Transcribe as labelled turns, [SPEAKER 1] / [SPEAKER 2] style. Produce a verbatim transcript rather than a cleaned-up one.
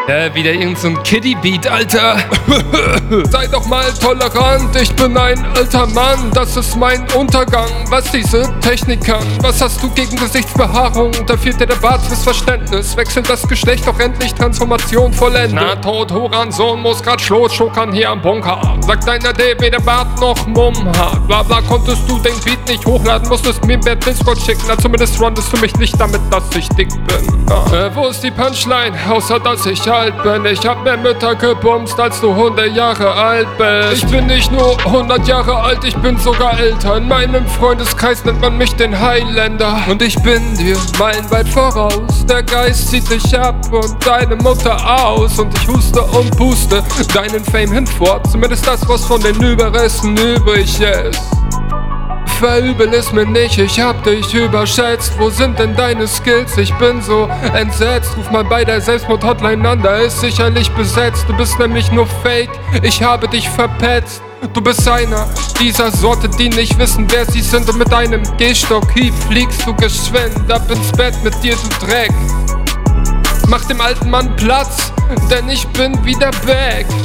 [SPEAKER 1] Äh, wieder irgend so ein Kiddie-Beat, Alter. Sei doch mal tolerant, ich bin ein alter Mann, das ist mein Untergang, was diese Technik kann. Was hast du gegen Gesichtsbehaarung? Da fehlt dir der Bart fürs Verständnis. Wechselt das Geschlecht doch endlich, Transformation vollendet. Na tot, Hurensohn muss grad Schloss schuckern hier am Bunker. Sagt deiner D B, der Bart noch Mumm hat. Blabla, konntest du den Beat nicht hochladen, musstest mir per Discord schicken. Na zumindest frontest du mich nicht damit, dass ich dick bin. Ja. Äh, wo ist die Punchline? Außer dass ich alt bin. Ich hab mehr Mütter gebumst, als du hundert Jahre alt bist. Ich bin nicht nur hundert Jahre alt, ich bin sogar älter. In meinem Freundeskreis nennt man mich den Highlander. Und ich bin dir meilenweit voraus. Der Geist zieht dich ab und deine Mutter aus. Und ich huste und puste deinen Fame hinfort. Zumindest das, was von den Überresten übrig ist. Verübel es mir nicht, ich hab dich überschätzt. Wo sind denn deine Skills? Ich bin so entsetzt. Ruf mal bei der Selbstmord-Hotline an, da ist sicherlich besetzt. Du bist nämlich nur Fake, ich habe dich verpetzt. Du bist einer dieser Sorte, die nicht wissen, wer sie sind. Und mit einem Gehstock-Hieb fliegst du geschwind ab ins Bett mit dir, du Dreck. Mach dem alten Mann Platz, denn ich bin wieder back.